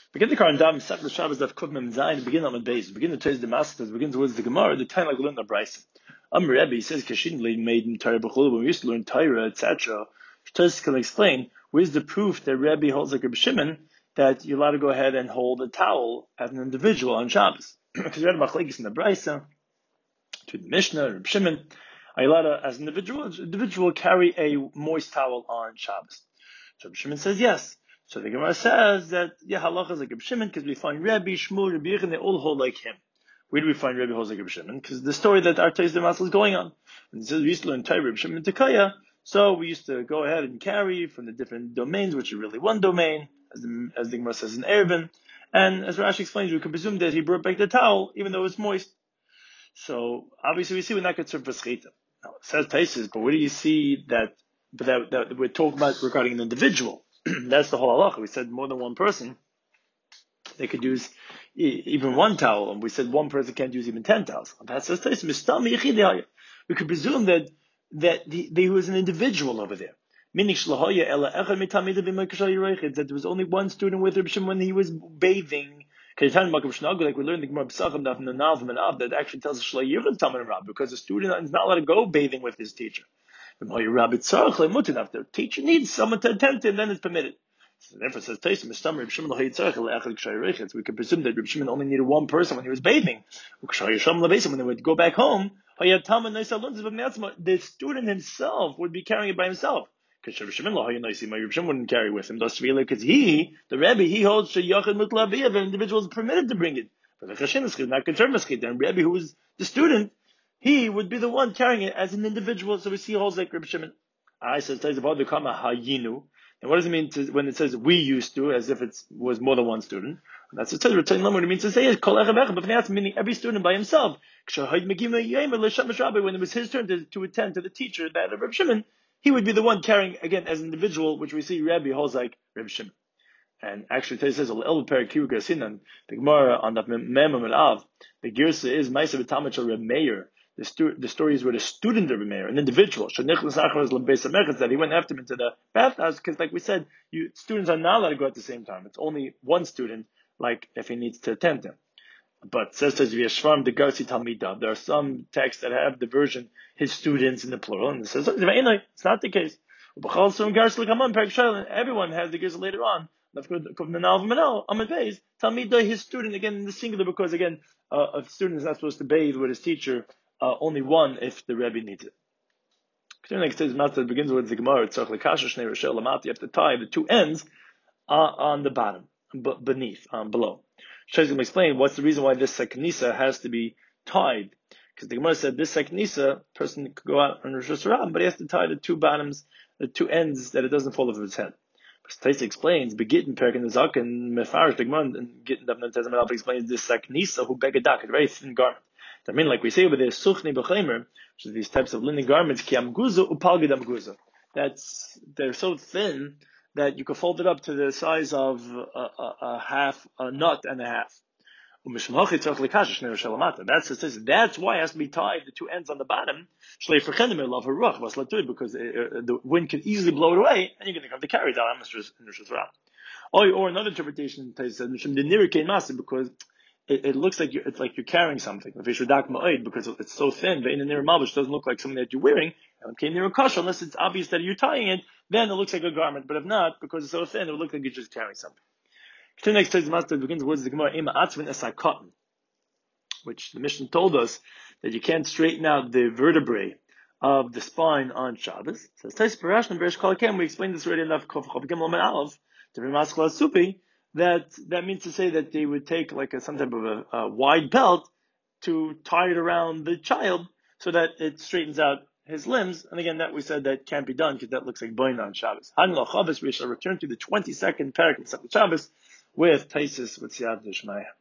Begin the Karan Dam, Sefler Shabbos Daf Kuf Mem Zayin, begin on the base, begin the Tez Damascus, begin towards the Gemara, the time like learn the Brisa. Rebbe says Kashin made in Torah B'chulu, when we used to learn Torah, etc. Tez can explain where's the proof that Rebbe holds like Reb Shimon that you're allowed to go ahead and hold a towel as an individual on Shabbos. Because we read about Machlekes in the Brisa, to the Mishnah, Reb Shimon, are you allowed to, as an individual, carry a moist towel on Shabbos? So Reb Shimon says yes. So the Gemara says that, halacha is like Reb Shimon, because we find Rebbe, Shmuel, Rebbe Yechon, they all hold like him. Where do we find Rebbe holds like Reb Shimon? Because the story that our Tez Damascus is going on. And it says we used to learn Torah, Reb Shimon Tekaya, so we used to go ahead and carry from the different domains, which are really one domain, as the Gemara says in Erevin. And as Rashi explains, we can presume that he brought back the towel, even though it's moist. So obviously we see we're not going to serve for schita. Now it says Taisus, but where do you see that we're talking about regarding an individual? That's the whole halacha. We said more than one person, they could use even one towel, and we said one person can't use even 10 towels. That says Taisus, we could presume that there was an individual over there. Meaning that there was only one student with Reb Shimon when he was bathing. Like we learned the Gemara B'sachim in the Navim and Av that actually tells us because the student is not allowed to go bathing with his teacher. The teacher needs someone to attend to him, then it's permitted. So therefore, says Taisim, we can presume that Reb Shimon only needed one person when he was bathing. When they would go back home, the student himself would be carrying it by himself. Because Reb Shimon wouldn't carry with him. Because the Rebbe, he holds that an individual is permitted to bring it. But the Chashin is not concerned with it. And Rebbe, who is the student, he would be the one carrying it as an individual. So we see holds like Reb Shimon. I says about the kama hayinu. And what does it mean when it says we used to, as if it was more than one student? And that's what it says. What it means to say is meaning every student by himself. When it was his turn to attend to the teacher, that of Reb Shimon, he would be the one carrying, again, as an individual, which we see Rebbe holds like Reb Shimon. And actually, it says, the Gemara on the Mem and Av, the Girsa is Maisa B'Tamach Reb Meir. The story is where the student of Reb Meir, an individual, that he went after him into the bathhouse, because like we said, students are not allowed to go at the same time. It's only one student, like if he needs to attend him. But says V'yashvam the Garsi Talmida. There are some texts that have the version his students in the plural, and it says it's not the case. Everyone has the Garsi later on. Talmida, his student, again in the singular, because again a student is not supposed to bathe with his teacher. Only one if the Rebbe needs it. Like it says, Matzah begins with the Gemara. You have to tie the two ends on the bottom, beneath, below. Shai's going to explain what's the reason why this saknisa has to be tied. Because the Gemara said this saknisa, person could go out on Rosh Hashanah, but he has to tie the two bottoms, the two ends, that it doesn't fall off his head. Taisa explains, Begitten, Perkin, the Zak, and Mefarish, the Gemara, and Gittin, Dabnan, Tezim, explains this saknisa, who begadak, a very thin garment. I mean, like we say over there, suchni b'chaymer, which is these types of linen garments, ki amguza upalgid amguza. They're so thin that you can fold it up to the size of a nut and a half. That's why it has to be tied, the two ends on the bottom, because the wind can easily blow it away, and you're going to have to carry that on or another interpretation says because it looks like you're carrying something. Because it's so thin, the near malbush doesn't look like something that you're wearing. Unless it's obvious that you're tying it, then it looks like a garment. But if not, because it's so thin, it will look like you're just carrying something. The next master begins with the Gemara cotton, which the Mishnah told us that you can't straighten out the vertebrae of the spine on Shabbos. Says we explained this already enough. That means to say that they would take like some type of a wide belt to tie it around the child so that it straightens out his limbs. And again, that we said that can't be done because that looks like boin on Shabbos. We shall return to the 22nd parak of Shabbos with Taisus with Siyat Dishmaya.